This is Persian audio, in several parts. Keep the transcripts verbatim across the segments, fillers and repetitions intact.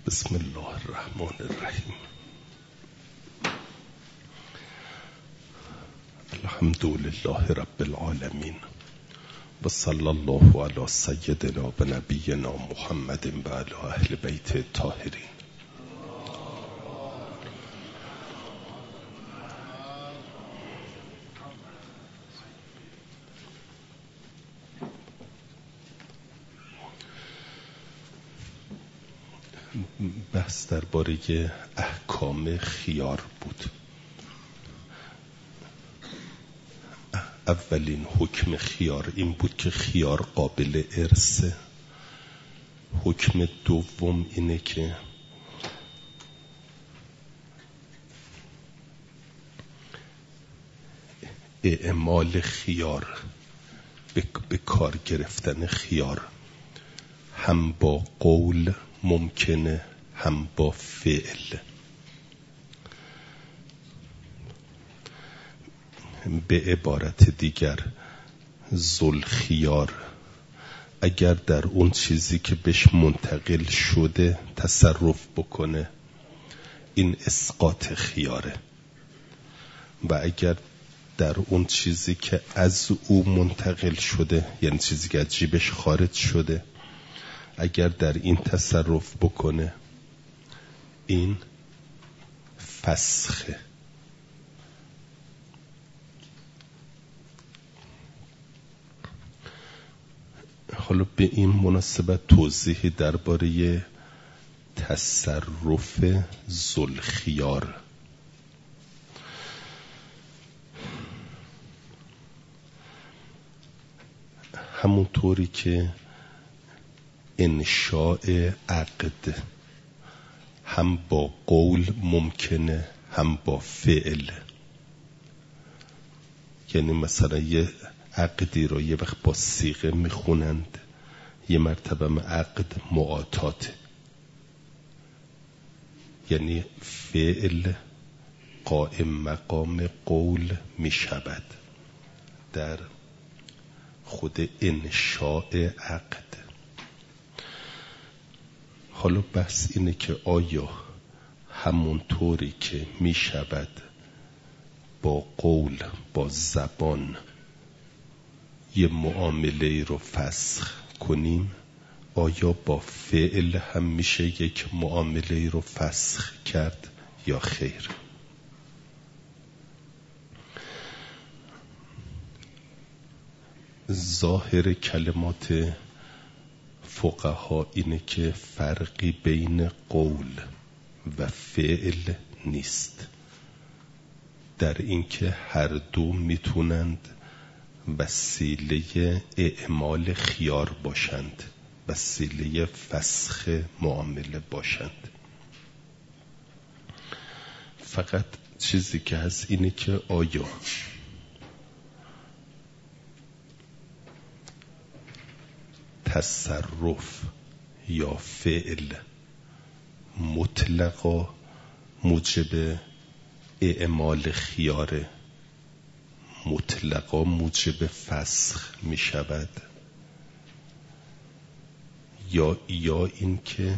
بسم الله الرحمن الرحیم. الحمد لله رب العالمین و صلی الله علی سیدنا و نبینا محمد و علی اهل بیت الطاهرین. بحث درباره احکام خیار بود. اولین حکم خیار این بود که خیار قابل ارثه. حکم دوم اینه که اعمال خیار، به کار گرفتن خیار هم با قول ممکنه هم با فعل. به عبارت دیگر ذوالخیار اگر در اون چیزی که بهش منتقل شده تصرف بکنه این اسقاط خیاره، و اگر در اون چیزی که از او منتقل شده، یعنی چیزی که از جیبش خارج شده، اگر در این تصرف بکنه این فسخه. حالا به این مناسبت توضیحی درباره تصرف ذوالخیار. همونطوری که انشاء عقد هم با قول ممکنه هم با فعل، یعنی مثلا یه عقدی رو یه وقت با صیغه میخونند، یه مرتبه عقد معاطات، یعنی فعل قائم مقام قول میشود در خود انشاء عقد. حالا بحث اینه که آیا همونطوری که می شود با قول، با زبان یه معامله رو فسخ کنیم، آیا با فعل هم میشه یک معامله رو فسخ کرد یا خیر؟ ظاهر کلمات فقها اینه که فرقی بین قول و فعل نیست، در اینکه هر دو میتونند وسیله اعمال خیار باشند، وسیله فسخ معامله باشند. فقط چیزی که هست اینه که آیا تصرف یا فعل مطلقا موجب اعمال خیاره، مطلقا موجب فسخ می شود، یا یا این که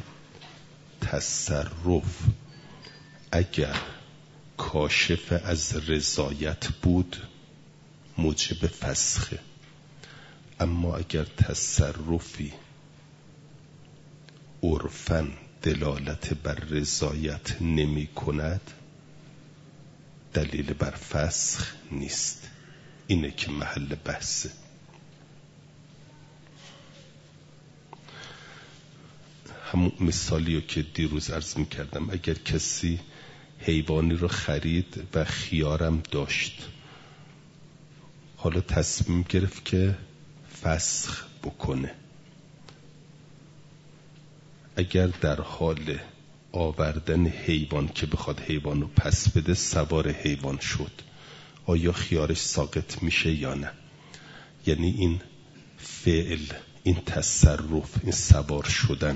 تصرف اگر کاشف از رضایت بود موجب فسخه، اما اگر تصرفی عرفاً دلالت بر رضایت نمی کند دلیل بر فسخ نیست. اینه که محل بحثه. همون مثالیو که دیروز عرض می کردم، اگر کسی حیوانی رو خرید و خیارم داشت، حالا تصمیم گرفت که فسخ بکنه، اگر در حال آوردن حیوان که بخواد حیوان رو پس بده سوار حیوان شد، آیا خیارش ساقط میشه یا نه؟ یعنی این فعل، این تصرف، این سوار شدن،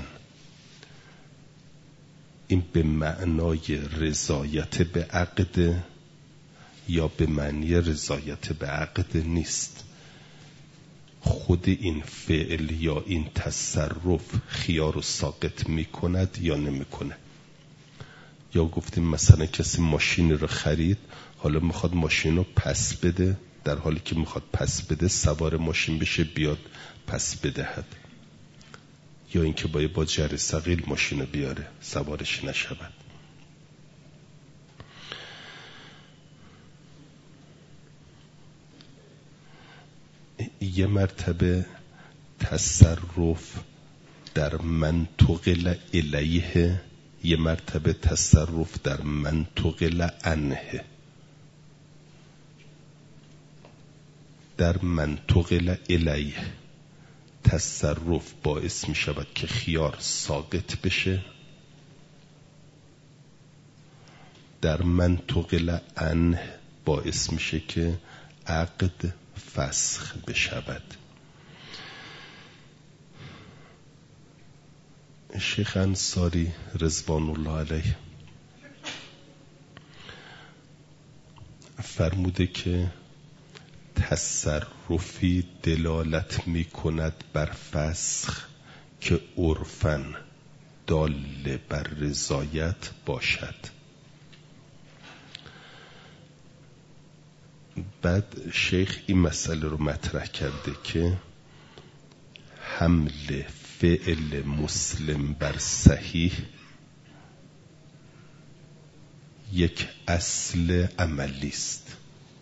این به معنای رضایت به عقد یا به معنی رضایت به عقد نیست. خود این فعل یا این تصرف خیار رو ساقط میکند یا نمیکنه. یا گفتیم مثلا کسی ماشین رو خرید، حالا میخواد ماشین رو پس بده، در حالی که میخواد پس بده سوار ماشین بشه بیاد پس بدهد، یا اینکه باید با جر ثقیل ماشین رو بیاره سوارش نشود. یه مرتبه تصرف در من تقل الیه، یه مرتبه تصرف در من تقل عنه. در من تقل الیه تصرف باعث می شود که خیار ساقط بشه، در من تقل عنه باعث میشه که عقد فسخ بشود. شیخ انصاری رضوان الله علیه فرموده که تصرفی دلالت می کند بر فسخ که عرفاً دال بر رضایت باشد. بعد شیخ این مسئله رو مطرح کرده که حمل فعل مسلم بر صحیح یک اصل عملی است.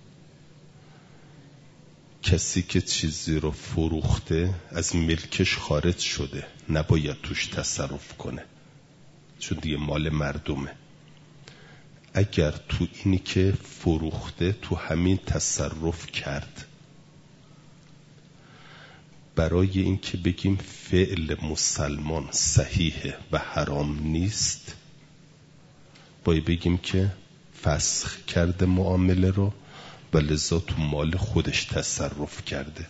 کسی که چیزی رو فروخته از ملکش خارج شده، نباید توش تصرف کنه چون دیگه مال مردمه. اگر تو اینی که فروخته تو همین تصرف کرد، برای اینکه بگیم فعل مسلمان صحیحه و حرام نیست، باید بگیم که فسخ کرده معامله رو و لذا تو مال خودش تصرف کرده.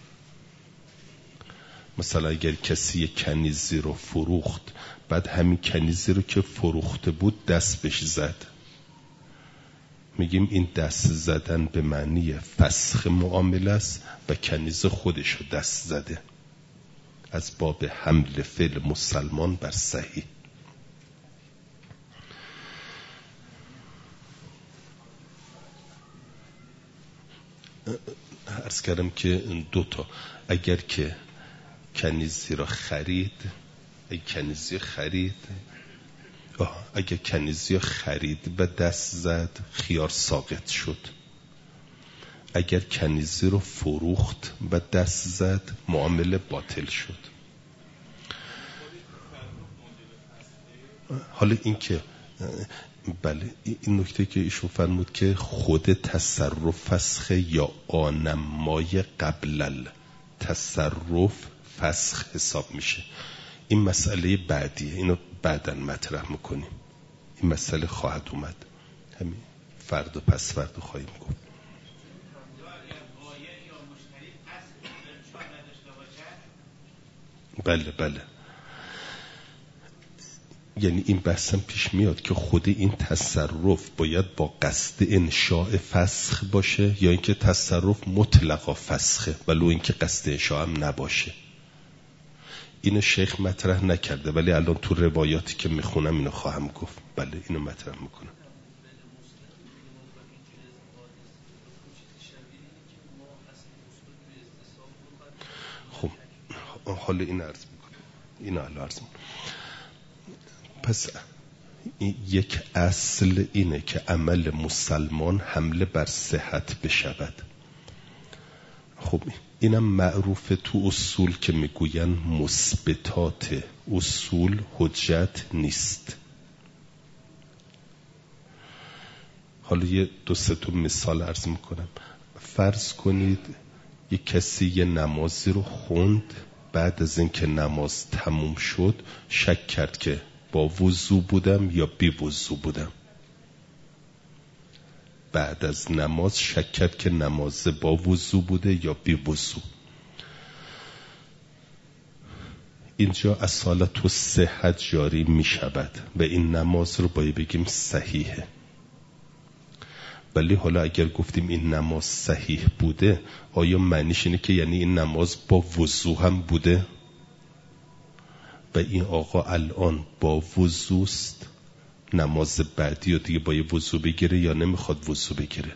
مثلا اگر کسی یک کنیزی رو فروخت، بعد همین کنیزی رو که فروخته بود دست بهش زد، میگیم این دست زدن به معنی فسخ معامله است و کنیز خودش رو دست زده، از باب حمل فعل مسلمان بر صحیح. عرض کردم که دوتا، اگر که کنیزی را خرید، اگر کنیزی خرید آه. اگر کنیزی خرید و دست زد خیار ساقط شد. اگر کنیزی رو فروخت و دست زد معامله باطل شد. حالا این که بله، این نکته که ایشون فرمود که خود تصرف فسخ یا آنمای قبل تصرف فسخ حساب میشه. این مسئله بعدیه، اینو بعداً مطرح میکنیم. این مسئله خواهد اومد، همین فردا پس فردا خواهیم گفت. بله بله، یعنی این بحثم پیش میاد که خود این تصرف باید با قصد انشاء فسخ باشه یا اینکه تصرف مطلقا فسخه ولو اینکه قصد انشاء هم نباشه. اینو شیخ مطرح نکرده ولی الان تو روایاتی که میخونم اینو خواهم گفت. بله اینو مطرح میکنم. خب حالا این عرض میکنم، اینو الان عرض میکنم. پس یک اصل اینه که عمل مسلمان حمله بر صحت بشود. خب اینم معروف تو اصول که میگوین مثبتات اصول حجت نیست. حالا یه دو سه تا مثال عرض میکنم. فرض کنید یک کسی یه نمازی رو خوند، بعد از اینکه نماز تموم شد شک کرد که با وضو بودم یا بی وضو بودم. بعد از نماز شک کرد که نماز با وضو بوده یا بی وضو. اینجا اصالت و صحت جاری می شود و این نماز رو باید بگیم صحیحه. ولی حالا اگر گفتیم این نماز صحیح بوده، آیا معنیش اینه که یعنی این نماز با وضو هم بوده و این آقا الان با وضوست، نماز بعدی و دیگه باید وضو بگیره یا نمیخواد وضو بگیره؟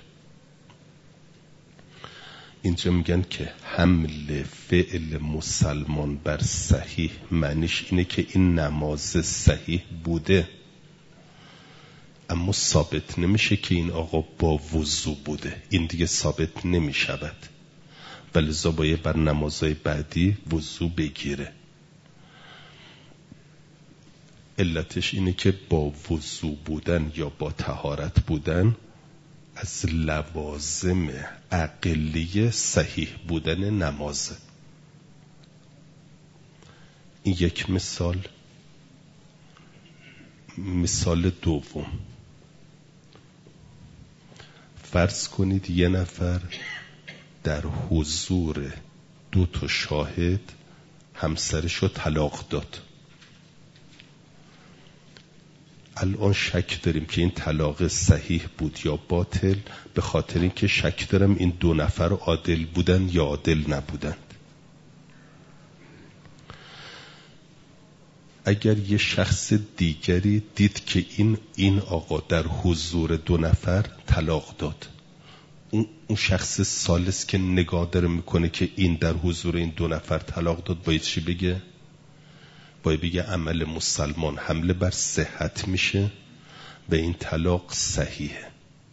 اینجا میگن که حمل فعل مسلمان بر صحیح معنیش اینه که این نماز صحیح بوده، اما ثابت نمیشه که این آقا با وضو بوده، این دیگه ثابت نمیشود، ولذا باید بر نمازهای بعدی وضو بگیره. علتش اینه که با وضو بودن یا با طهارت بودن از لوازم عقلی صحیح بودن نمازه. این یک مثال. مثال دوم، فرض کنید یه نفر در حضور دو تا شاهد همسرشو طلاق داد. الان شک داریم که این طلاق صحیح بود یا باطل، به خاطر اینکه شک دارم این دو نفر عادل بودن یا عادل نبودند. اگر یه شخص دیگری دید که این این آقا در حضور دو نفر طلاق داد، اون اون شخص ثالث که نگاه داره میکنه که این در حضور این دو نفر طلاق داد، باید چی بگه؟ باید بگه عمل مسلمان حمله بر صحت میشه و این طلاق صحیحه.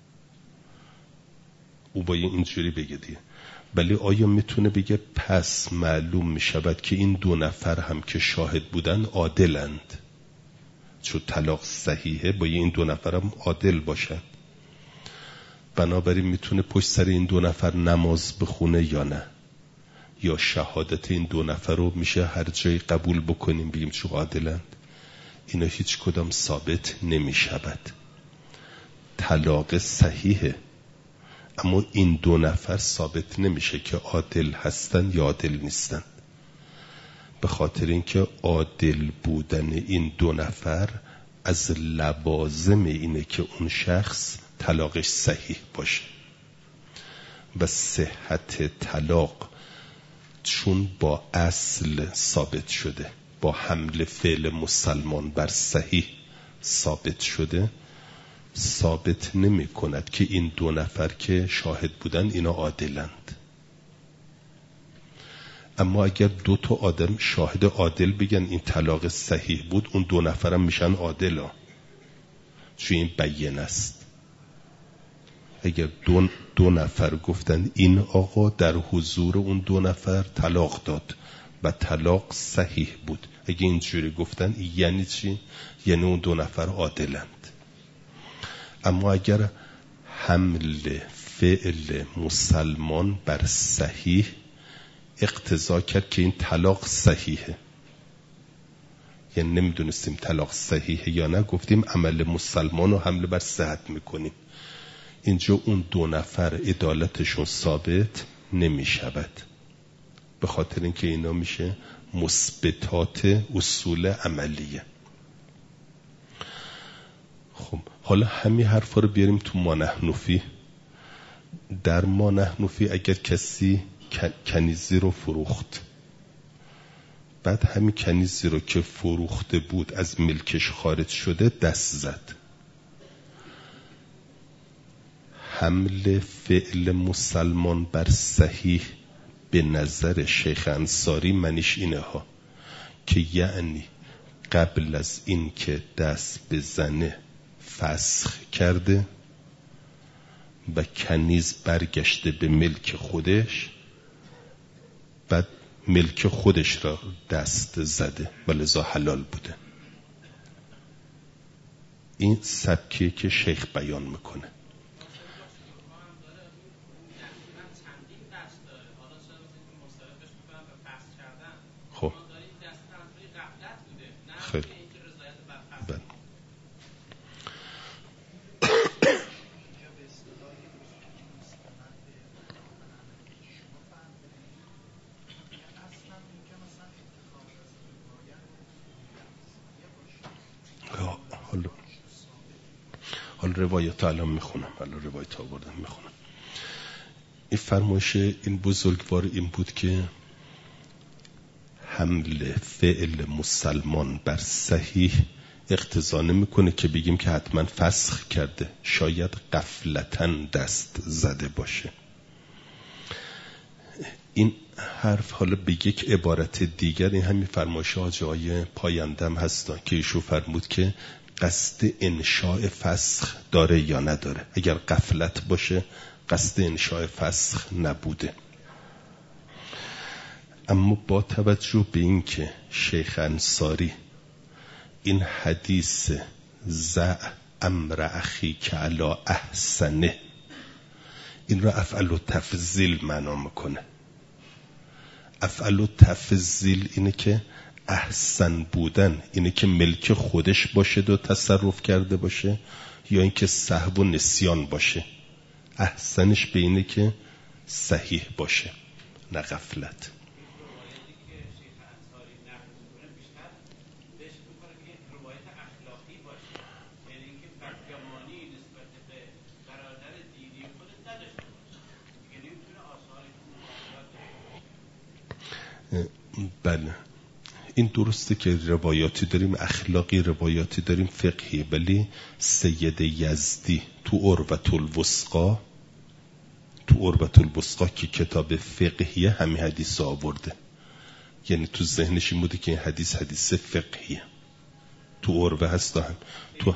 او باید اینجوری بگه دیگه. ولی آیا میتونه بگه پس معلوم میشود که این دو نفر هم که شاهد بودن عادلند، چون طلاق صحیحه باید این دو نفر هم عادل باشند، بنابراین میتونه پشت سر این دو نفر نماز بخونه یا نه؟ یا شهادت این دو نفر رو میشه هر جای قبول بکنیم بگیم چون عادلند؟ اینا هیچ کدام ثابت نمیشود. طلاق صحیحه، اما این دو نفر ثابت نمیشه که عادل هستن یا عادل نیستن، به خاطر اینکه عادل بودن این دو نفر از لوازم اینه که اون شخص طلاقش صحیح باشه و صحت طلاق چون با اصل ثابت شده، با حمل فعل مسلمان بر صحیح ثابت شده، ثابت نمی کند که این دو نفر که شاهد بودن اینا عادلند. اما اگر دو تا آدم شاهد عادل بگن این طلاق صحیح بود، اون دو نفرم میشن عادلا، چون این بیان است. اگر دو, دو نفر گفتن این آقا در حضور اون دو نفر طلاق داد و طلاق صحیح بود، اگه اینجوری گفتن یعنی چی؟ یعنی اون دو نفر عادلند. اما اگر حمل فعل مسلمان بر صحیح اقتضا کرد که این طلاق صحیحه، یعنی نمیدونستیم طلاق صحیحه یا نه، گفتیم عمل مسلمان رو حمل بر صحت میکنیم، اینجا اون دو نفر عدالتشون ثابت نمی شود، به خاطر اینکه اینا میشه مثبتات اصول عملیه. خب حالا همین حرفا رو بیاریم تو مانحنوفی. در مانحنوفی اگر کسی کنیزی رو فروخت، بعد همین کنیزی رو که فروخته بود از ملکش خارج شده دست زد، حمل فعل مسلمان بر صحیح به نظر شیخ انصاری منیش اینه ها که یعنی قبل از این که دست بزنه فسخ کرده و کنیز برگشته به ملک خودش، بعد ملک خودش را دست زده و لذا حلال بوده. این سبکیه که شیخ بیان میکنه. خب خیلی بله. حالا حال روایت الان میخونم، الان روایت ها بردم میخونم. این فرمایش این بزرگوار این بود که حمل فعل مسلمان بر صحیح اقتضا نمیکنه که بگیم که حتما فسخ کرده، شاید غفلتاً دست زده باشه. این حرف حالا به یک عبارت دیگر این همین فرمایش حاجی های پایندم هستن که ایشون فرمود که قصد انشاء فسخ داره یا نداره. اگر غفلت باشه قصد انشاء فسخ نبوده. اما با توجه به این که شیخ انصاری این حدیث زع امر اخی که علا احسنه این را افعل و تفضیل معنا میکنه. افعل و تفضیل اینه که احسن بودن اینه که ملک خودش باشه و تصرف کرده باشه، یا اینکه سهو و نسیان باشه. احسنش به اینه که صحیح باشه نه غفلت. بله این درسته که روایاتی داریم اخلاقی، روایاتی داریم فقهی، ولی سید یزدی تو عروة الوثقی تو عروة الوثقی که کتاب فقهیه همین حدیث آورده. یعنی تو ذهنش این بوده که این حدیث حدیث فقهیه، تو عروة هست هم تو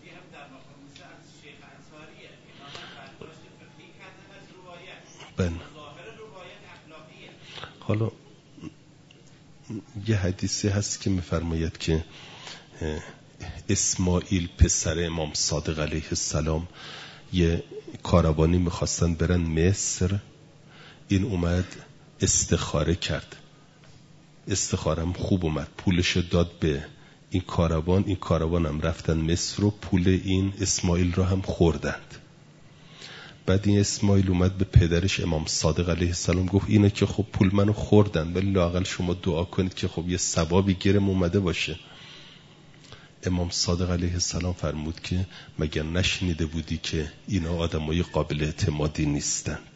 بله. حالا یه حدیثی هست که میفرماید که اسماعیل پسر امام صادق علیه السلام یه کاروانی میخواستن برن مصر. این اومد استخاره کرد، استخارم خوب اومد، پولش داد به این کاروان. این کاروان هم رفتن مصر و پول این اسماعیل رو هم خوردند. بعد این اسماعیل اومد به پدرش امام صادق علیه السلام گفت اینا که خب پول منو خوردن، ولی لااقل شما دعا کنید که خب یه ثوابی گیرم اومده باشه. امام صادق علیه السلام فرمود که مگر نشنیده بودی که اینا آدمای قابل اعتمادی نیستند؟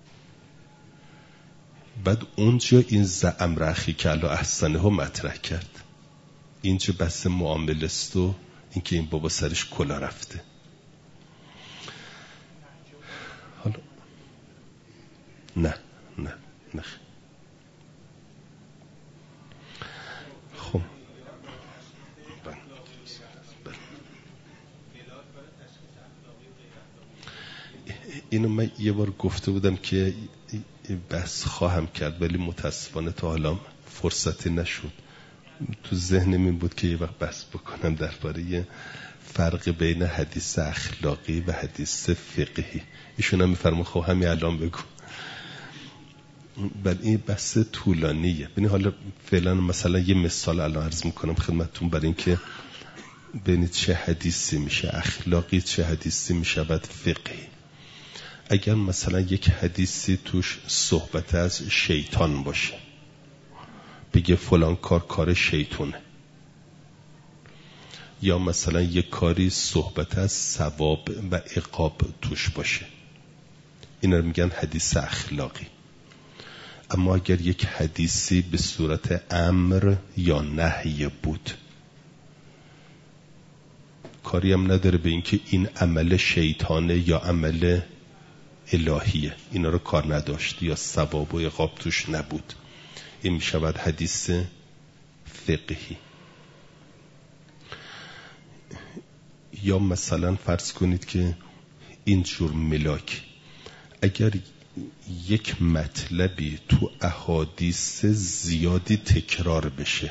بعد اونجا این زعم رخی که الله احسنه ها مطرح کرد. اینجا بس معامل است و اینکه این بابا سرش کلا رفته. حالا نه نه نه خب اینو من یه بار گفته بودم که بحث خواهم کرد، ولی متاسفانه تا حالا فرصتی نشد. تو ذهنم این بود که یه وقت بحث بکنم درباره فرق بین حدیث اخلاقی و حدیث فقهی. ایشون هم میفرمون خب همین الان بگو. بل این بحث طولانیه. ببین حالا فعلا مثلا یه مثال الان عرض میکنم خدمتتون برای اینکه ببینید چه حدیثی میشه اخلاقی، چه حدیثی میشه بعد فقهی. اگر مثلا یک حدیثی توش صحبت از شیطان باشه، بگه فلان کار کار شیطونه، یا مثلا یک کاری صحبت از ثواب و عقاب توش باشه، اینا رو میگن حدیث اخلاقی. اما اگر یک حدیثی به صورت امر یا نهی بود، کاری هم نداره به اینکه این عمل شیطانه یا عمل الهیه، اینا رو کار نداشت، یا ثواب و عقاب توش نبود، این میشود حدیث فقهی. یا مثلا فرض کنید که این جور ملاک، اگر یک مطلبی تو احادیث زیادی تکرار بشه،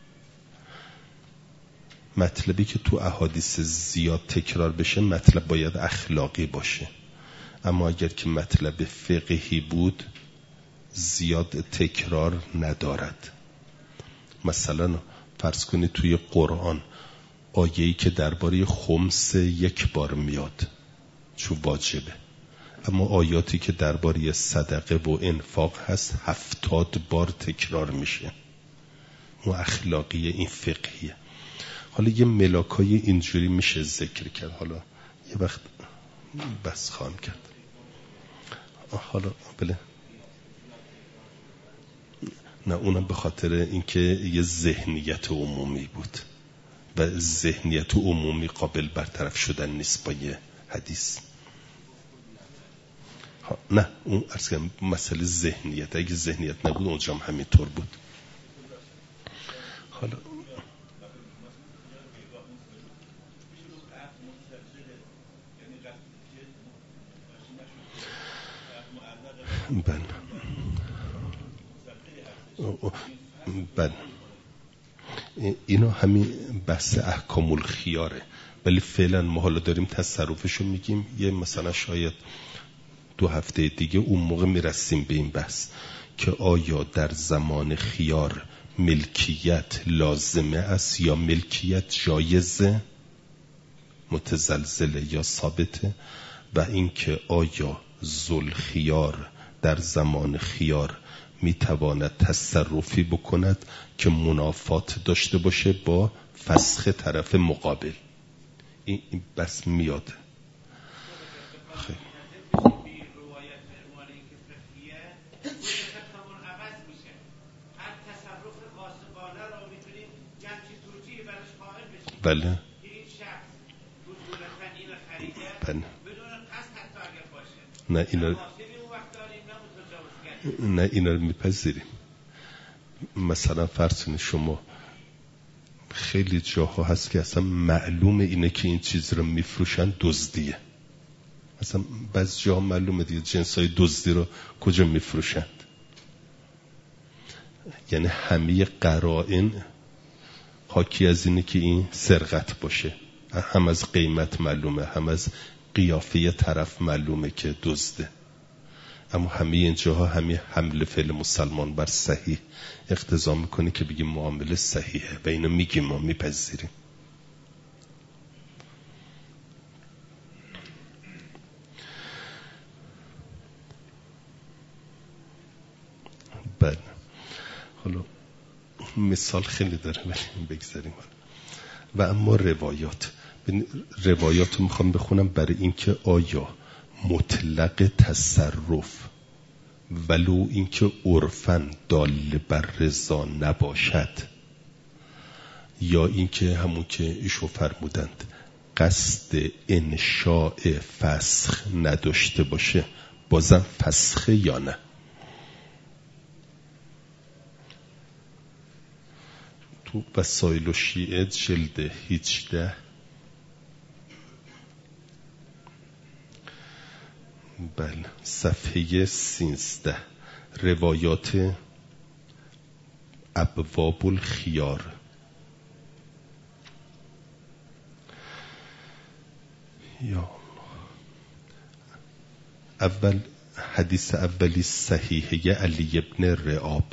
مطلبی که تو احادیث زیاد تکرار بشه مطلب باید اخلاقی باشه. اما اگر که مطلب فقهی بود زیاد تکرار ندارد. مثلا فرض کنید توی قرآن آیه‌ای که درباره خمس یک بار میاد چون واجبه، اما آیاتی که درباره صدقه و انفاق هست هفتاد بار تکرار میشه. اون اخلاقیه، این فقهیه. حالا یه ملاکای اینجوری میشه ذکر کرد. حالا یه وقت بس خواهم کرد. حالا بله نه، اونم به خاطر اینکه یه ذهنیت عمومی بود و ذهنیت عمومی قابل برطرف شدن نیست با یه حدیث. نه اون عرض کنم مسئله ذهنیت، اگه ذهنیت نبود اونجا هم همینطور بود. حالا بله بله اینا همین بحث احکام الخیاره، ولی فعلا ما حالا داریم تصرفشو میگیم. یه مثلا شاید دو هفته دیگه اون موقع میرسیم به این بحث که آیا در زمان خیار ملکیت لازمه است یا ملکیت جایزه، متزلزله یا ثابته، و اینکه آیا ذوالخیار در زمان خیار میتواند تصرفی بکند که منافات داشته باشه با فسخ طرف مقابل. این بس میاد. خیلی بله بله نه اینا نه اینا رو میپذیریم. مثلا فرض کنید شما خیلی جاها هست که اصلا معلومه اینه که این چیز رو میفروشن دزدیه، مثلا بعضی جاها معلومه دیگه جنسای دزدی رو کجا میفروشند، یعنی همه قرائن حاکی از اینه که این سرقت باشه، هم از قیمت معلومه، هم از قیافه طرف معلومه که دزده. اما همه این جاها همه حمل فعل مسلمان بر صحیح اقتضا میکنه که بگیم معامله صحیحه و اینو میگیم، ما میپذیریم. بله حالا مثال خیلی داره ولی بگذاریم. و اما روایات روایات رو میخوام بخونم برای اینکه آیا مطلق تصرف ولو اینکه عرفاً دال بر رضا نباشد، یا اینکه همون که ایشو فرمودند قصد انشاء فسخ نداشته باشه، بازم فسخه یا نه. تو وسائل و شیعه جلد هجده بله صفحه سیزده روایات ابواب الخیار. یا اول حدیث اولی صحیحه علی ابن رعاب.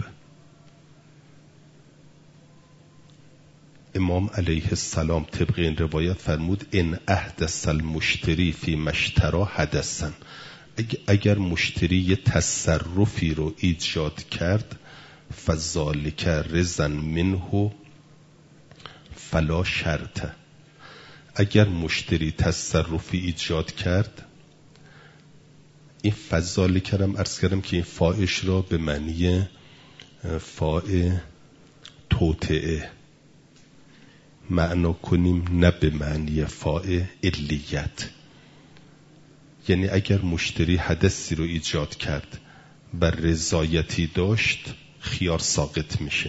امام علیه السلام طبق این روایت فرمود ان احدث المشتری فی مشترا حدثا، اگر مشتری یه تصرفی رو ایجاد کرد فذالک رزن منه فلا شرط، اگر مشتری تصرفی ایجاد کرد، این فذالک هم عرض کردم که این فاعش را به معنی فاع توطئه معنا کنیم، نه به معنی فاع علیت. یعنی اگر مشتری حدثی رو ایجاد کرد و رضایتی داشت خیار ساقط میشه.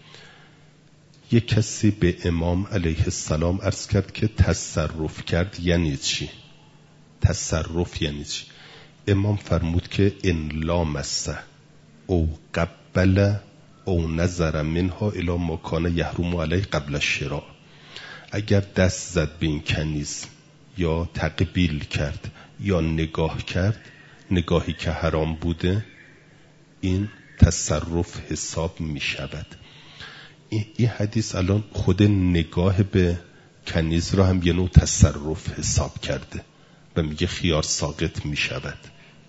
یک کسی به امام علیه السلام عرض کرد که تصرف کرد یعنی چی؟ تصرف یعنی چی؟ امام فرمود که ان لامسه او قبل او نظر منها الی ما کان یحرم علیه قبل الشراء، اگر دست زد به این کنیز یا تقبیل کرد یا نگاه کرد، نگاهی که حرام بوده، این تصرف حساب می شود. این حدیث الان خود نگاه به کنیز را هم یه نوع تصرف حساب کرده و میگه خیار ساقط می شود.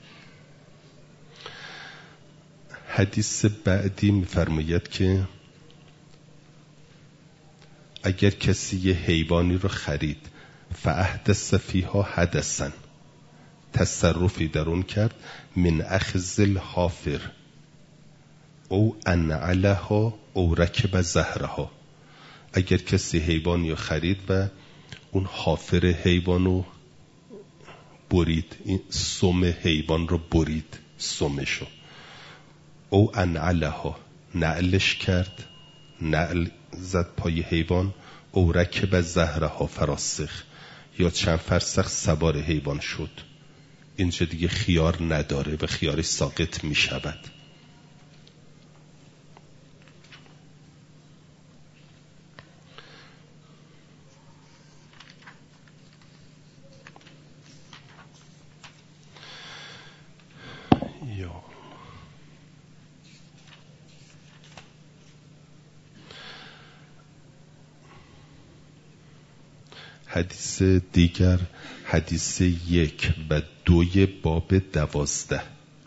حدیث بعدی میفرماید که اگر کسی یه حیوانی رو خرید فاحدث فیها حدثا، تصرفی در اون کرد، من اخذ الحافر او انعلها او رکب زهرها. اگر کسی حیوان یا خرید و اون حافر حیوانو برید، این سم حیوان رو برید، سمشو، او انعلها نعلش کرد، نعل زد پای حیوان، او رکب زهرها فراسخ، یا چند فرسخ سوار حیوان شد، اینجا دیگه خیار نداره و خیارش ساقط می شود. حدیث دیگر، حدیث یک و دوی باب دوازده.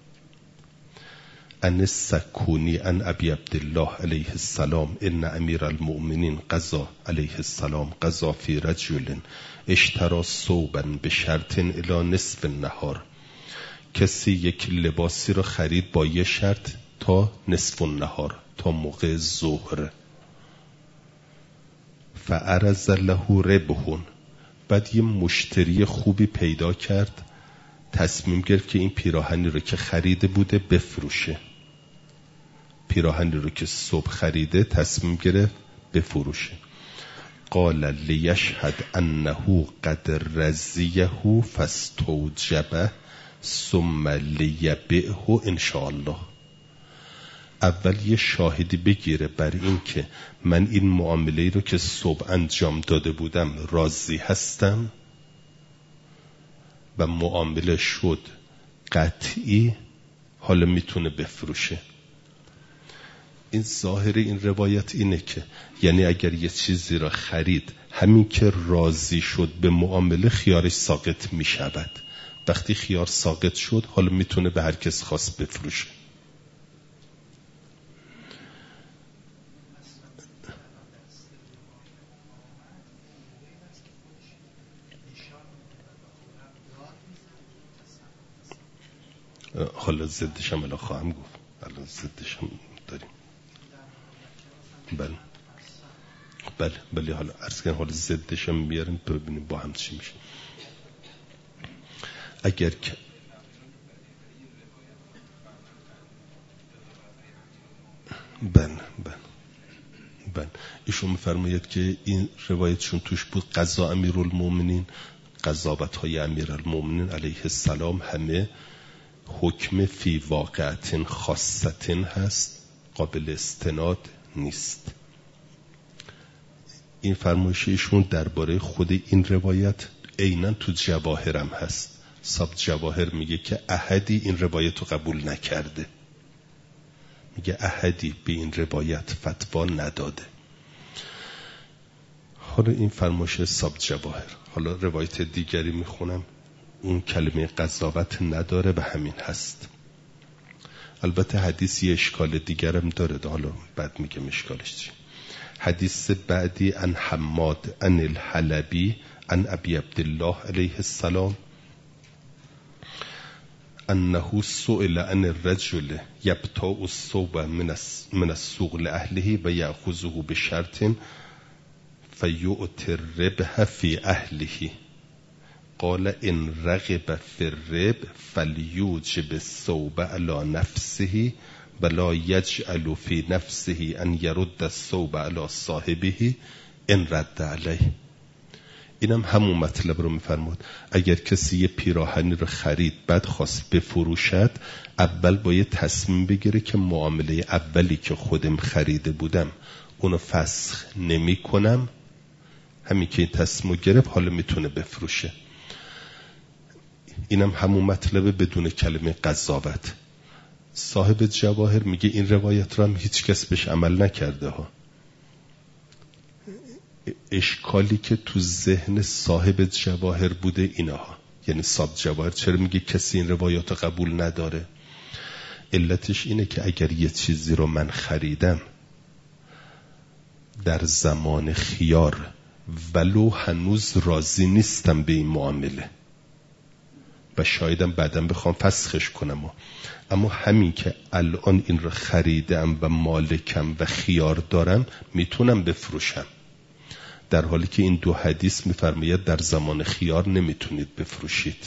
ان السکونی ان ابی عبدالله علیه السلام ان امیر المؤمنین قضا علیه السلام قضا فی رجل اشترا ثوبا بشرط الی نصف النهار. کسی یک لباسی رو خرید با یه شرط تا نصف النهار، تا موقع ظهر. فعرض له ربحون، بعد یه مشتری خوبی پیدا کرد، تصمیم گرفت که این پیراهنی رو که خریده بوده بفروشه. پیراهنی رو که صبح خریده تصمیم گرفت بفروشه. قال لیشهد انه قد رزیه فاستوجبه ثم لیبعه ان شاء الله. اول یه شاهدی بگیره بر این که من این معامله رو که صبح انجام داده بودم راضی هستم و معامله شد قطعی، حالا میتونه بفروشه. این ظاهر این روایت اینه که یعنی اگر یه چیزی را خرید، همین که راضی شد به معامله، خیارش ساقط میشود. وقتی خیار ساقط شد، حالا میتونه به هر کس خواست بفروشه. حالا ضدش هم الان خواهم گفت، الان ضدش هم داریم. بله بله بله حالا عرض کنم، حالا ضدش هم بیاریم ببینیم با هم چی میشه. اگر که بله بله بله ایشون میفرماید که این روایتشون توش بود قضا امیرالمومنین، قضاوت های امیرالمومنین علیه السلام همه حکم فی واقعتن خاصتن هست، قابل استناد نیست. این فرمایش ایشون درباره خود این روایت عیناً تو جواهرم هست. صاحب جواهر میگه که احدی این روایت رو قبول نکرده، میگه احدی به این روایت فتوا نداده. حالا این فرمایش صاحب جواهر. حالا روایت دیگری میخونم، اون کلمه قضاوت نداره و همین هست. البته حدیث یه اشکال دیگرم داره، حالا بعد میگم اشکالش چی. حدیث بعدی ان حماد ان الحلبی ان ابی عبدالله علیه السلام انه سئل عن الرجل یبتاع الثوب من السوق لاهله و یاخذه بشرط فیؤتی الربح فی اهله. قال ان رغب فی الربح فلیوجب الثوب علی نفسه ولا یجعل فی نفسه ان یرد الثوب علی صاحبه ان رد علیه. اینم همون مطلب رو میفرمود. اگر کسی یه پیراهنی رو خرید بعد خواست بفروشد، اول باید تصمیم بگیره که معامله اولی که خودم خریده بودم اونو فسخ نمی کنم. همین که این تصمیم گرفت حالا میتونه بفروشه. اینم همون مطلب بدون کلمه قضاوت. صاحب جواهر میگه این روایت رو هم هیچ کس بهش عمل نکرده ها. اشکالی که تو ذهن صاحب جواهر بوده اینها، یعنی صاحب جواهر چرا میگه کسی این روایات رو قبول نداره؟ علتش اینه که اگر یه چیزی رو من خریدم در زمان خیار ولو هنوز راضی نیستم به این معامله و شایدم بعدم بخوام فسخش کنم، اما همین که الان این رو خریدم و مالکم و خیار دارم میتونم بفروشم، در حالی که این دو حدیث میفرماید در زمان خیار نمیتونید بفروشید.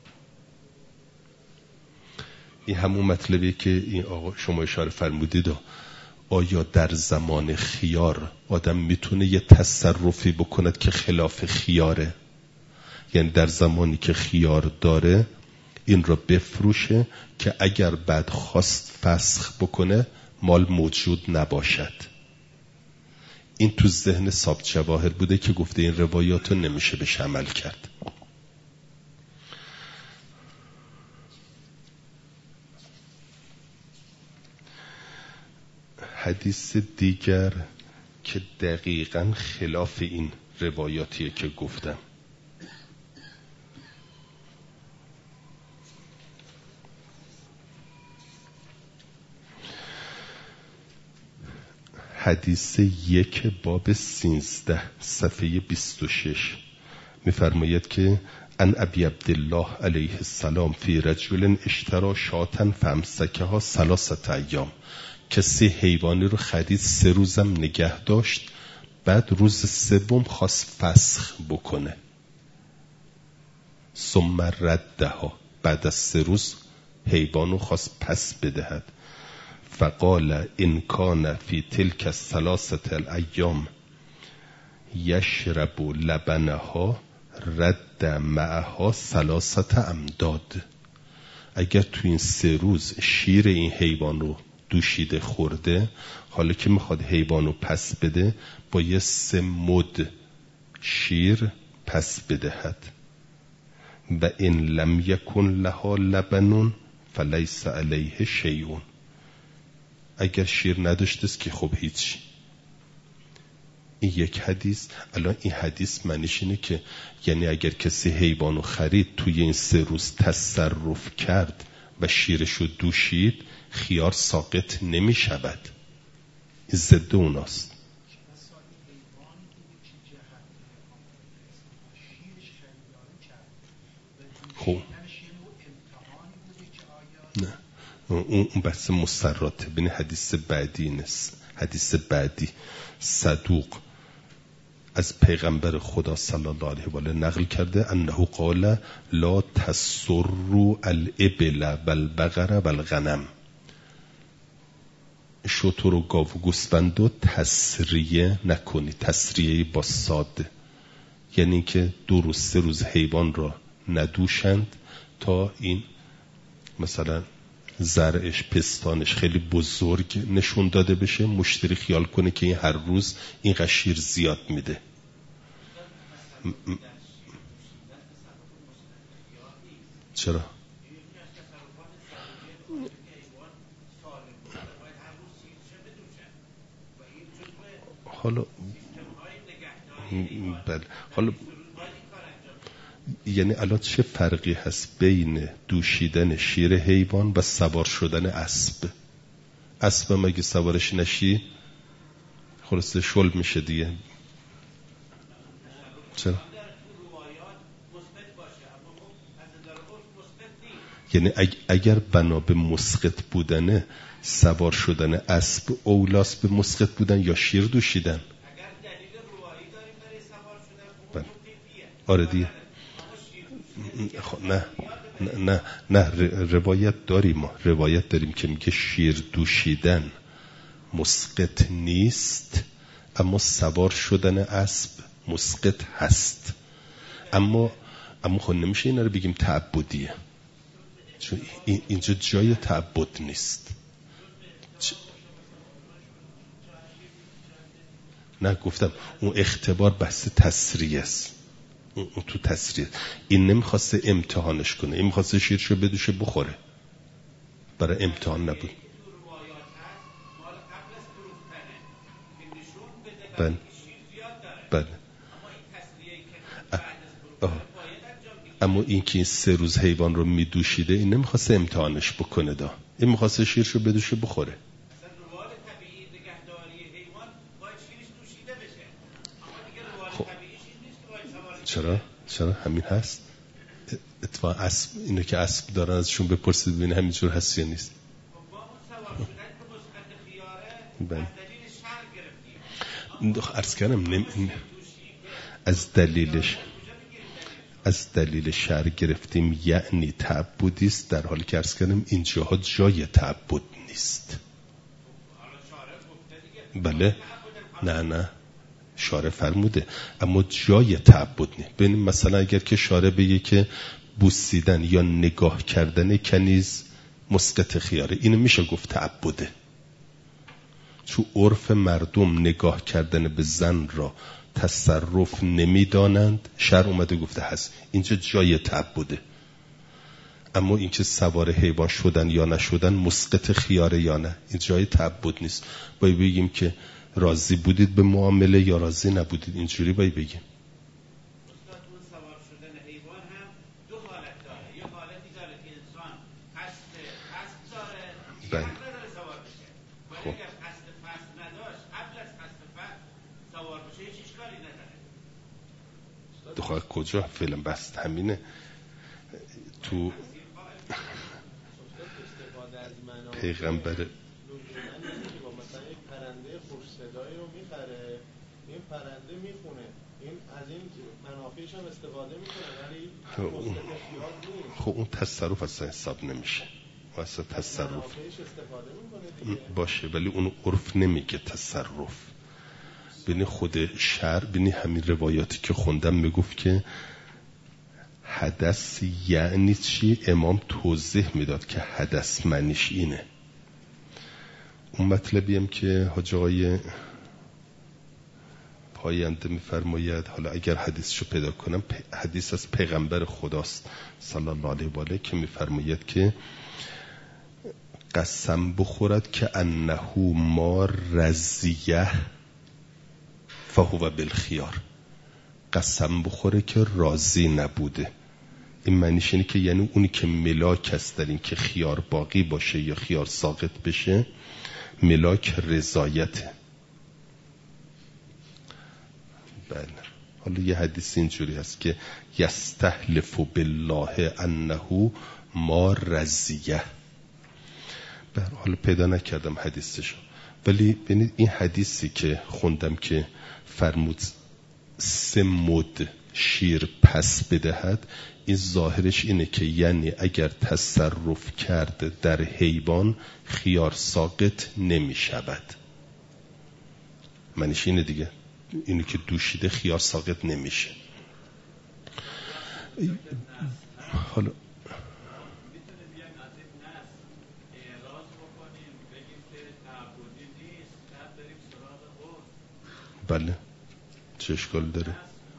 این همون مطلبی که این آقا شما اشاره فرمودید. آیا در زمان خیار آدم میتونه یه تصرفی بکند که خلاف خیاره؟ یعنی در زمانی که خیار داره این را بفروشه که اگر بعد خواست فسخ بکنه مال موجود نباشد. این تو ذهن ثابت جواهر بوده که گفته این روایات رو نمیشه بهش عمل کرد. حدیث دیگر که دقیقاً خلاف این روایاتیه که گفتم، حدیث یک باب سینزده صفحه بیست و شش میفرماید که ان ابی عبدالله علیه السلام فی رجل اشترا شاتن فامسکها ثلاثه ایام، کسی حیوانی رو خرید سه روزم نگه داشت، بعد روز سوم خواست فسخ بکنه، ثم ردها، بعد از سه روز حیوان رو خواست پس بدهد، فقال ان کان فی تلک الثلاثه الایام یشرب لبنها رد معها ثلاثه امداد، اگر تو این سه روز شیر این حیوان رو دوشیده خورده، حالا که میخواد حیوان رو پس بده باید سه مد شیر پس بدهد. و ان لم یکن لها لبنون فلیس علیه شیئون، اگر شیر نداشته است که خب هیچ. این یک حدیث. الان این حدیث معنیش اینه که یعنی اگر کسی حیوانو خرید توی این سه روز تصرف کرد و شیرشو دوشید خیار ساقط نمی شود، این ضد اوناست. خب نه اون بحث مسراته. ببین حدیث بعدی نیست، حدیث بعدی صدوق از پیغمبر خدا صلی الله علیه و آله نقل کرده انه قال لا تسروا الابل والبقر والغنم، شتر و گاو و گوسفند رو تسریه نکنی. تسریه با ساده یعنی که دو روز سه روز حیوان را ندوشند تا این مثلا زرعش پستانش خیلی بزرگ نشون داده بشه، مشتری خیال کنه که این هر روز این قشیر زیاد میده. م- م- چرا؟ حالا بله حالا یعنی الان چه فرقی هست بین دوشیدن شیر حیوان و سوار شدن اسب؟ اسب مگه سوارش نشی خلاصه شل میشه دیگه. چرا؟ یعنی اگر بنا به مسقط بودنه سوار شدن اسب اولاس به مسقط بودن یا شیر دوشیدن؟ اگر دلیل روایی داریم برای سوار شدن آره دیگه. نه نه نه روایت داریم، ما روایت داریم که میگه شیر دوشیدن مسقط نیست، اما سوار شدن اسب مسقط هست. اما اما خب نمیشه اینا رو بگیم تعبدیه، چون اینجا جای تعبد نیست. نه گفتم اون اختبار بحث تسریه است، اون تو تسریه. این نمیخواسته امتحانش کنه، این میخواسته شیرشو بدوشه بخوره، برای امتحان نبود. بله بله. اما این که این سه روز حیوان رو میدوشیده این نمیخواسته امتحانش بکنه، دا این میخواسته شیرشو بدوشه بخوره. خب چرا؟ چرا همین هست؟ اتفاقا اسب اینو که اسب دارن ازشون بپرسید ببین همینجور هست یا نیست. بله. عرض کردم نم... از دلیلش از دلیل شرع گرفتیم یعنی تعبدی است، در حالی که عرض کردم این جاها جای تعبد نیست. بله نه نه شارع فرموده اما جای تعبد نیست. ببینیم مثلا اگر که شارع بگه که بوسیدن یا نگاه کردن کنیز مسقط خیاره، اینو میشه گفت تعبده، چون عرف مردم نگاه کردن به زن را تصرف نمیدانند، شرع اومده گفته هست اینجا جای تعبده. اما اینکه سوار حیوان شدن یا نشدن مسقط خیاره یا نه، این جای تعبد نیست. باید بگیم که راضی بودید به معامله یا راضی نبودید، اینجوری باید بگیم. استاد اون سوار شدن حیوان هم دو حالت داره، یه حالتی داره که انسان قصد قصد داره دیگه نداره سوار بشه، ولی خب. اگر قصد قصد نداشت قبل از قصد قصد سوار بشه هیچ اشکالی نداره. دخواه کجا فعلا بست همینه تو پیغمبر مثلا یک پرنده خوش صدایی رو میخره، این پرنده میخونه، این از این منافعش هم استفاده میکنه، ولی خب اون تصرف اصلا حساب نمیشه، اصلا تصرف استفاده میکنه باشه ولی اون عرف نمیگه تصرف. بینی خود شرع، بینی همین روایاتی که خوندم میگفت که حدث یعنی چی، امام توضیح میداد که حدث معنیش اینه. اون مطلبی هم که حاج آقای پاینده میفرماید، حالا اگر حدیثشو پیدا کنم، حدیث از پیغمبر خداست صلی الله علیه و آله که میفرماید که قسم بخورد که انه ما رضیه فهو بالخیار، قسم بخوره که راضی نبوده. این معنیش اینه که یعنی اونی که ملاک است در این که خیار باقی باشه یا خیار ساقط بشه، ملاک رضایته. بله. حالا یه حدیث اینجوری هست که یستحلف بالله انه ما رضیه. به هر حال پیدا نکردم حدیثشو، ولی ببینید این حدیثی که خوندم که فرمود سه مد شیر پس بدهد، این ظاهرش اینه که یعنی اگر تصرف کرد در حیوان خیار ساقط نمی شود. معنیش اینه دیگه، اینی که دوشیده خیار ساقط نمیشه. حالا بله چه اشکال داره؟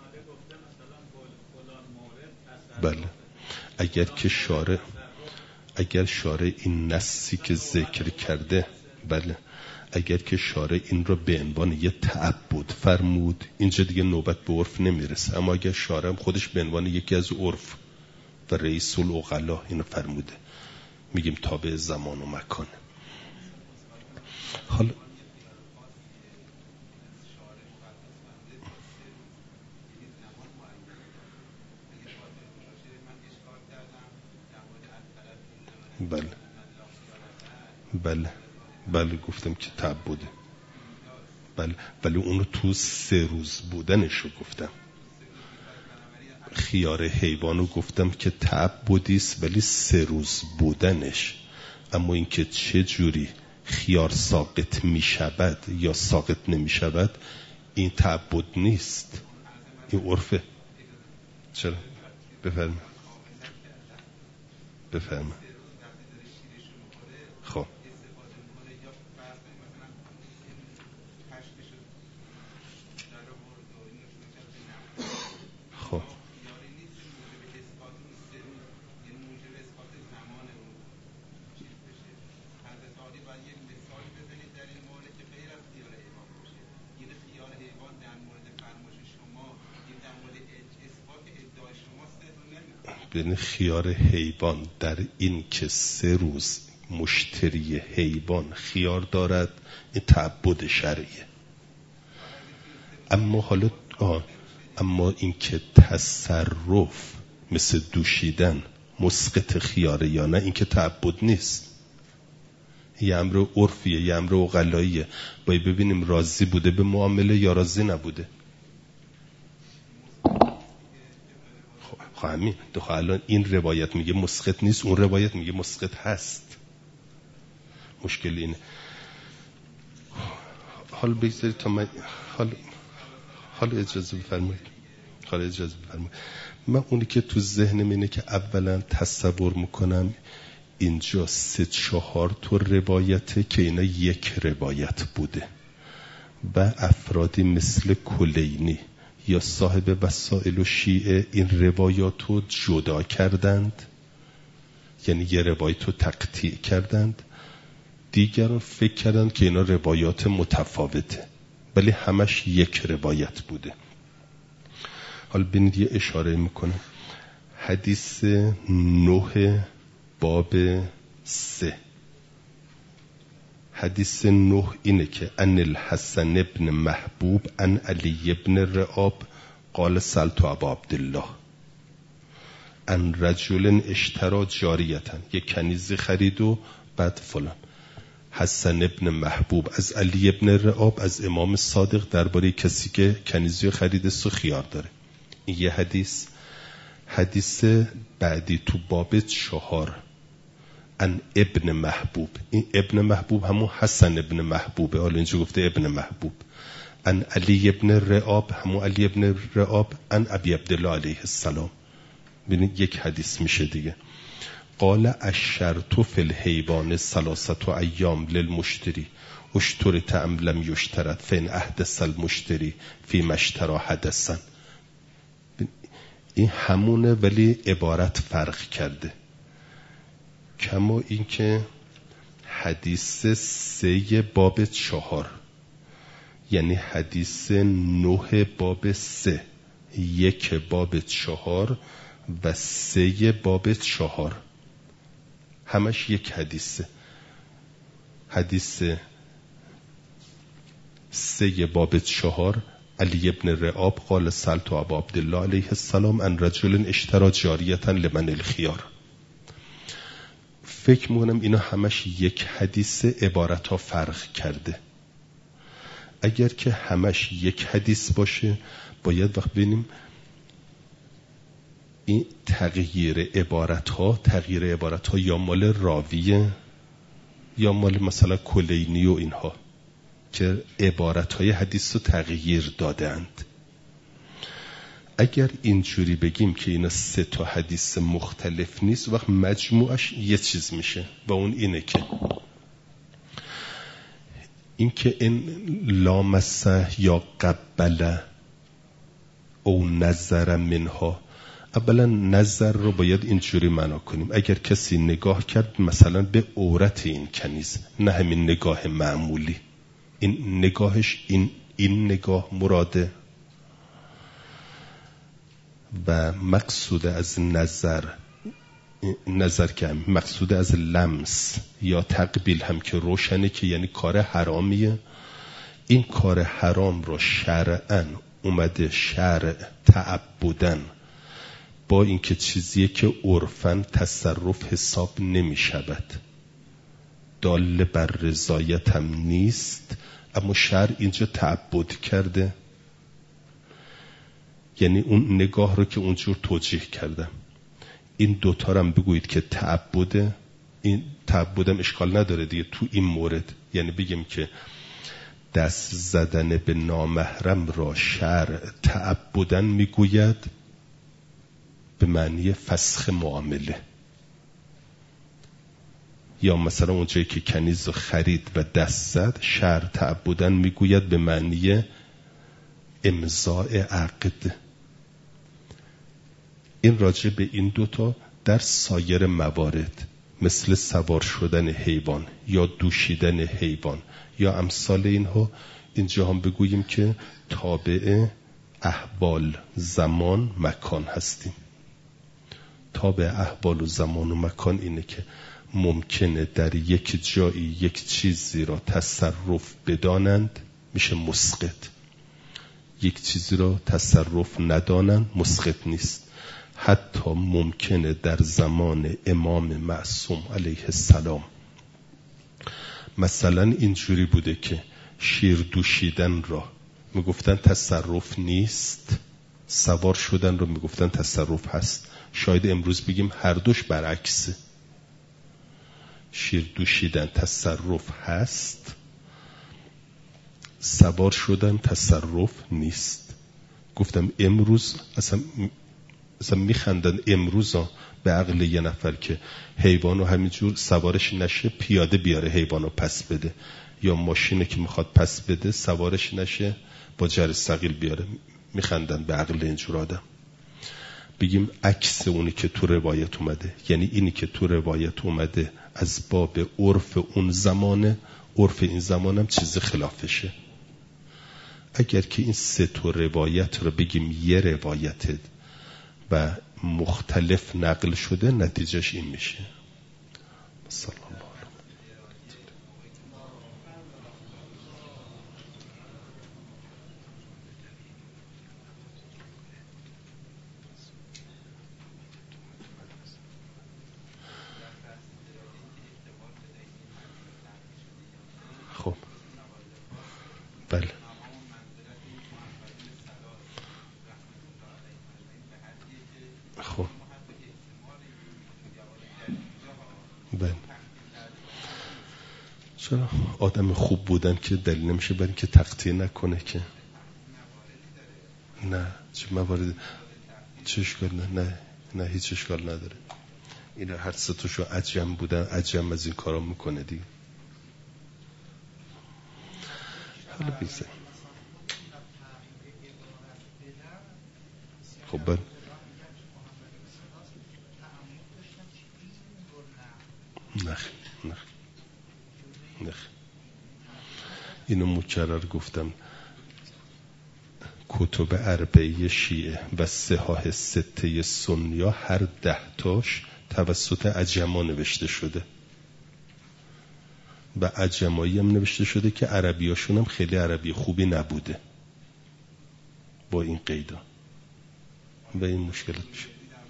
بله اگر که شارع اگر شارع این نصی که ذکر کرده، بله اگر که شارع این رو به عنوان یه تعبد فرمود، اینجا دیگه نوبت به عرف نمیرسه. اما اگر شارع خودش به عنوان یکی از عرف و رئیس العقلا اینو فرموده، میگیم تابع زمان و مکان. حالا بله بله بله گفتم که تعبده، بله ولی اونو تو سه روز بودنشو گفتم. خیار حیوانو گفتم که تعبدیست ولی سه روز بودنش. اما اینکه چه جوری خیار ساقط می شود یا ساقط نمی شود، این تعبد نیست، این عرفه. چرا؟ بفرمایید بفرمایید. خب خب بین خیار حیوان در این که سه روز مشتری حیوان خیار دارد، این تعبد شرعیه. اما حالا آه اما اینکه تصرف مثل دوشیدن مسقط خیاره یا نه، اینکه تعبد نیست، یه امر عرفیه، یه امر عقلاییه. باید ببینیم راضی بوده به معامله یا راضی نبوده. خب همین دو الان این روایت میگه مسقط نیست، اون روایت میگه مسقط هست. مشکل اینه. حال بگذارید تا من حال حال اجازه بفرمایید حال اجازه بفرمایید من اونی که تو ذهنم اینه که اولا تصور میکنم اینجا سه چهار تا روایته که اینا یک روایت بوده و افرادی مثل کلینی یا صاحب وسائل و شیعه این روایات رو جدا کردند، یعنی یه روایت رو تقطیع کردند، دیگران فکر کردند که اینا روایات متفاوته ولی همش یک روایت بوده. حالا ببینید یه اشاره میکنم. حدیث نه باب سه، حدیث نه اینه که ان الحسن ابن محبوب ان علی ابن رعاب قال سألت ابا عبدالله ان رجل اشترى جاریتن، یک کنیزی خرید و بعد فلان. حسن ابن محبوب از علی ابن رعاب از امام صادق درباره کسی که کنیزی خرید سو خیار داره. این یه حدیث. حدیث بعدی تو باب چهار ان ابن محبوب، این ابن محبوب همون حسن ابن محبوبه، حالا اینجا گفته ابن محبوب. ان علی ابن رعاب همون علی ابن رعاب ان ابی عبدالله علیه السلام. ببینید یک حدیث میشه دیگه. قال الشرط فی الحیوان ثلاثه ایام للمشتری اشترط ام لم یشترط فین احدث المشتری فی مشتری حدثا. این همونه ولی عبارت فرق کرده. کما این که حدیث سه باب چهار، یعنی حدیث نه باب سه، یک باب چهار و سه باب چهار همش یک حدیثه. حدیث سه باب چهار علی ابن رعاب قال سألت ابا عبدالله علیه السلام ان رجل اشترى جاریتا لمن الخیار. فکر میکنم اینا همش یک حدیث، عبارت ها فرق کرده. اگر که همش یک حدیث باشه باید وقت ببینیم این تغییر عبارت ها تغییر عبارت ها یا مال راویه یا مال مثلا کلینی و اینها که عبارت های حدیث رو تغییر دادند. اگر اینجوری بگیم که اینا سه تا حدیث مختلف نیست، وقت مجموعش یه چیز میشه و اون اینه که این که این لامسه یا قبله او نظر منها، اولا نظر رو باید اینجوری معنا کنیم. اگر کسی نگاه کرد مثلا به عورت این کنیز، نه همین نگاه معمولی، این نگاهش این این نگاه مراده و مقصود از نظر نظر که مقصود از لمس یا تقبیل هم که روشنه که یعنی کار حرامیه. این کار حرام رو شرعاً اومده شرع تعبدن با اینکه چیزیه که عرفاً تصرف حساب نمی شود، دال بر رضایت هم نیست، اما شرع اینجا تعبد کرده. یعنی اون نگاه رو که اونجور توجیه کردم. این دوتا رو هم بگویید که تعبده، این تعبدم اشکال نداره دیگه تو این مورد. یعنی بگیم که دست زدن به نامحرم را شرع تعبدن میگوید به معنی فسخ معامله، یا مثلا اونجایی که کنیز رو خرید و دست زد شرع تعبدن میگوید به معنی امضاء عقد. این راجع به این دوتا. در سایر موارد مثل سوار شدن حیوان یا دوشیدن حیوان یا امثال اینها، اینجا هم بگوییم که تابع احوال زمان مکان هستیم. تابع احوال و زمان و مکان اینه که ممکنه در یک جایی یک چیزی را تصرف بدانند، میشه مسقط. یک چیزی را تصرف ندانن مسقط نیست. حتی ممکنه در زمان امام معصوم علیه السلام مثلا اینجوری بوده که شیر دوشیدن را میگفتن تصرف نیست، سوار شدن رو میگفتن تصرف هست. شاید امروز بگیم هر دوش برعکسه، شیر دوشیدن تصرف هست، سوار شدن تصرف نیست. گفتم امروز اصلا اصلا میخندن امروز ها به عقل یه نفر که حیوانو همینجور سوارش نشه پیاده بیاره حیوانو پس بده، یا ماشینه که میخواد پس بده سوارش نشه با جر ثقیل بیاره. میخندن به عقل اینجور آدم. بگیم عکس اونی که تو روایت اومده، یعنی اینی که تو روایت اومده از باب عرف اون زمانه، عرف این زمانم چیز خلافشه. اگر که این سه تا روایت رو بگیم یه روایت و مختلف نقل شده، نتیجهش این میشه. صلی الله علیه. خب بله خب بله. چرا آدم خوب بودن که دلیل نمیشه برای که تقطیع نکنه که نه چه موارد چه اشکال نه نه نه هیچ اشکال نداره. اینا هر سه تاشو عجم بودن، عجم از این کارا میکنه دیگه. حالا بیزه خب بله نخ نخ نخ اینو مکرر گفتم. کتب اربعه شیعه و صحاح سته سنیا هر ده تاش توسط عجما نوشته شده و عجمایی هم نوشته شده که عربیاشون هم خیلی عربی خوبی نبوده با این قیدا و این مشکلات میشه.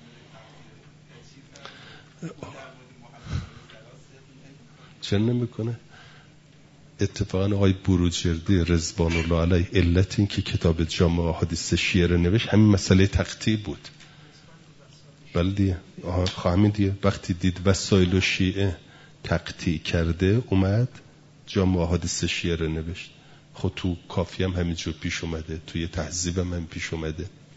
چرا نمیکنه؟ اتفاقا آقای بروجردی رضوان الله علیه علت این که کتاب جامع احادیث شیعه رو نوشت همین مسئله تقطیع بود. بله دیگه همین دیگه. وقتی دید وسایل و شیعه تقطیع کرده اومد جامع احادیث شیعه رو نوشت. خود تو کافی هم همینجور پیش اومده، توی تهذیب هم, هم پیش اومده.